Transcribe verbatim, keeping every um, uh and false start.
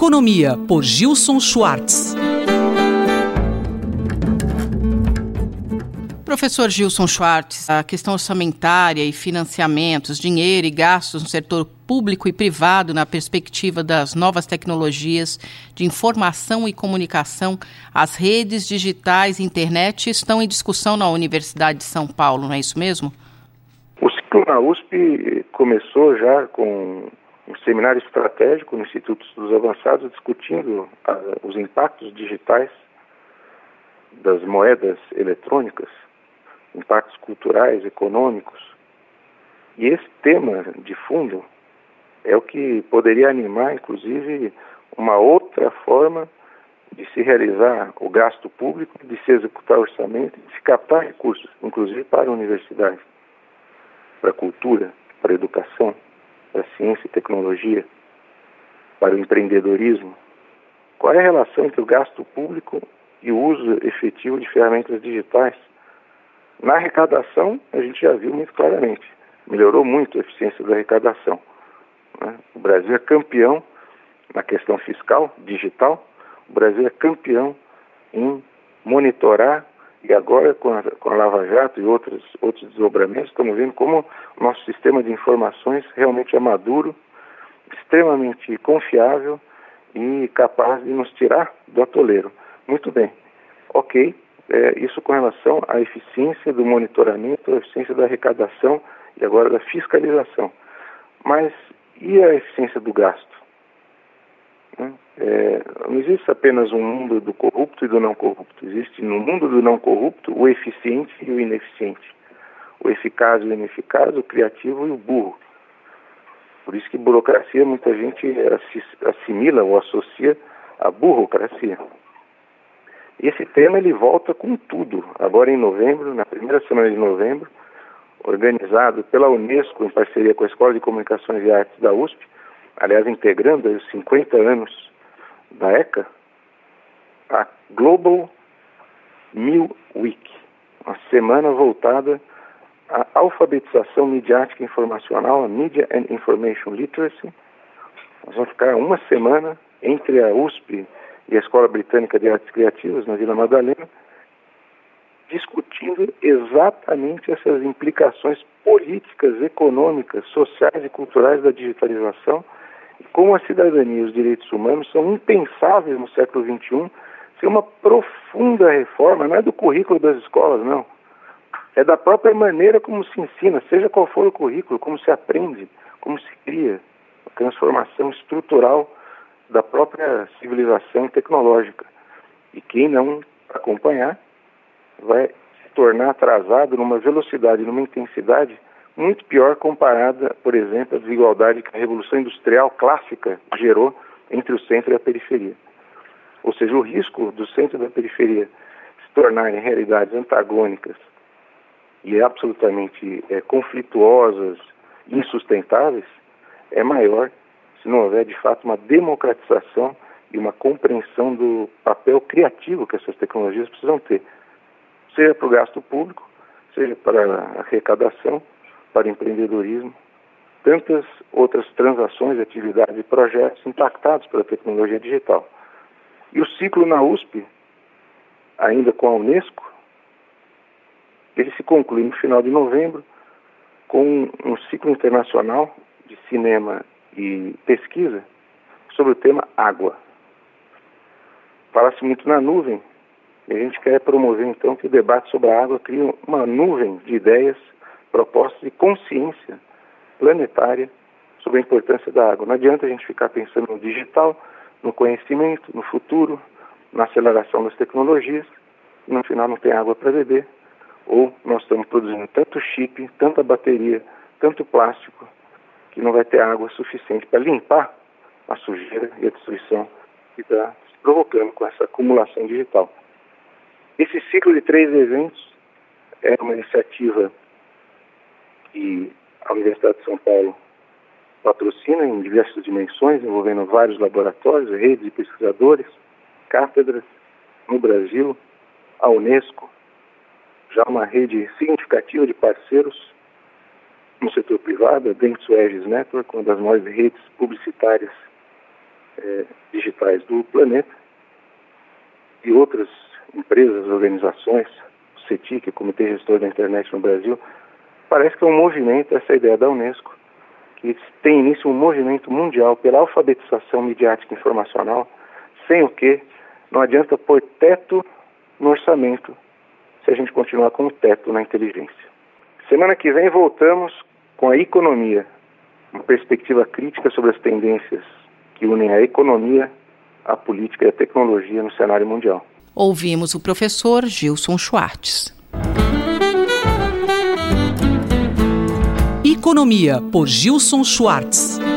Economia, por Gilson Schwartz. Professor Gilson Schwartz, a questão orçamentária e financiamentos, dinheiro e gastos no setor público e privado na perspectiva das novas tecnologias de informação e comunicação, as redes digitais e internet estão em discussão na Universidade de São Paulo, não é isso mesmo? O ciclo na U S P começou já com um seminário estratégico no Instituto de Estudos Avançados discutindo ah, os impactos digitais das moedas eletrônicas, impactos culturais, econômicos. E esse tema de fundo é o que poderia animar, inclusive, uma outra forma de se realizar o gasto público, de se executar orçamento, de se captar recursos, inclusive para a universidade, para a cultura, para a educação, para a ciência e tecnologia, para o empreendedorismo. Qual é a relação entre o gasto público e o uso efetivo de ferramentas digitais? Na arrecadação, a gente já viu muito claramente, melhorou muito a eficiência da arrecadação, né? O Brasil é campeão na questão fiscal, digital, o Brasil é campeão em monitorar, e agora com a, com a Lava Jato e outros, outros desdobramentos, estamos vendo como o nosso sistema de informações realmente é maduro, extremamente confiável e capaz de nos tirar do atoleiro. Muito bem, ok. É, isso com relação à eficiência do monitoramento, à eficiência da arrecadação e agora da fiscalização. Mas e a eficiência do gasto? É, não existe apenas um mundo do corrupto e do não corrupto. Existe no mundo do não corrupto o eficiente e o ineficiente. O eficaz e o ineficaz, o criativo e o burro. Por isso que burocracia muita gente assimila ou associa à burocracia. E esse tema ele volta com tudo, agora em novembro, na primeira semana de novembro, organizado pela Unesco em parceria com a Escola de Comunicações e Artes da U S P, aliás, integrando os cinquenta anos da ECA, a Global Mil Week, uma semana voltada à alfabetização midiática e informacional, a Media and Information Literacy. Nós vamos ficar uma semana entre a U S P e a Escola Britânica de Artes Criativas, na Vila Madalena, discutindo exatamente essas implicações políticas, econômicas, sociais e culturais da digitalização e como a cidadania e os direitos humanos são impensáveis no século vinte e um sem uma profunda reforma, não é do currículo das escolas, não. É da própria maneira como se ensina, seja qual for o currículo, como se aprende, como se cria, a transformação estrutural da própria civilização tecnológica. E quem não acompanhar vai se tornar atrasado numa velocidade, numa intensidade muito pior comparada, por exemplo, à desigualdade que a Revolução Industrial clássica gerou entre o centro e a periferia. Ou seja, o risco do centro e da periferia se tornarem realidades antagônicas e absolutamente é, conflituosas, insustentáveis, é maior se não houver, de fato, uma democratização e uma compreensão do papel criativo que essas tecnologias precisam ter, seja para o gasto público, seja para a arrecadação, para o empreendedorismo, tantas outras transações, atividades e projetos impactados pela tecnologia digital. E o ciclo na U S P, ainda com a Unesco, ele se conclui no final de novembro com um ciclo internacional de cinema e pesquisa sobre o tema água. Fala-se muito na nuvem, e a gente quer promover então que o debate sobre a água crie uma nuvem de ideias, propostas de consciência planetária sobre a importância da água. Não adianta a gente ficar pensando no digital, no conhecimento, no futuro, na aceleração das tecnologias, e no final não tem água para beber, ou nós estamos produzindo tanto chip, tanta bateria, tanto plástico, que não vai ter água suficiente para limpar a sujeira e a destruição que está se provocando com essa acumulação digital. Esse ciclo de três eventos é uma iniciativa que a Universidade de São Paulo patrocina em diversas dimensões, envolvendo vários laboratórios, redes de pesquisadores, cátedras no Brasil, a Unesco, já uma rede significativa de parceiros no setor privado, a Dentsu Aegis Network, uma das maiores redes publicitárias é, digitais do planeta, e outras empresas, organizações, o CETIC, o Comitê Gestor da Internet no Brasil, parece que é um movimento, essa ideia da Unesco, que tem início um movimento mundial pela alfabetização midiática informacional, sem o que não adianta pôr teto no orçamento se a gente continuar com o teto na inteligência. Semana que vem voltamos com a economia, uma perspectiva crítica sobre as tendências que unem a economia, a política e a tecnologia no cenário mundial. Ouvimos o professor Gilson Schwartz. Economia, por Gilson Schwartz.